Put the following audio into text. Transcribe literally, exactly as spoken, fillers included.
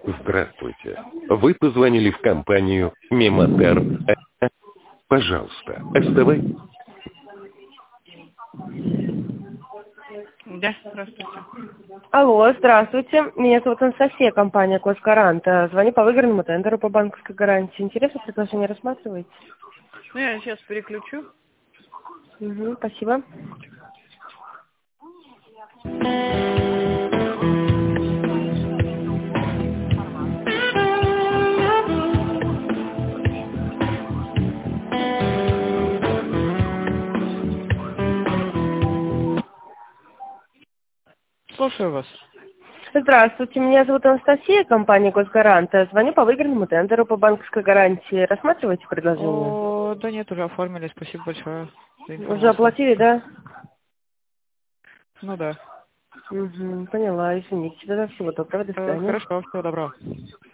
Здравствуйте. Вы позвонили в компанию Мемотер. Пожалуйста, оставайтесь. Да, здравствуйте. Алло, здравствуйте. Меня зовут Анастасия, компания Коскарант. Звоню по выигранному тендеру по банковской гарантии. Интересное предложение рассматриваете? Ну, я сейчас переключу. Угу, спасибо. Слушаю вас. Здравствуйте, меня зовут Анастасия, компания Госгарант. Звоню по выигранному тендеру по банковской гарантии. Рассматриваете предложение? О, да нет, уже оформили, спасибо большое за информацию. Уже оплатили, да? Ну да. Угу, поняла, извините. Тогда всего доброго, до Э, свидания. Хорошо, всего доброго.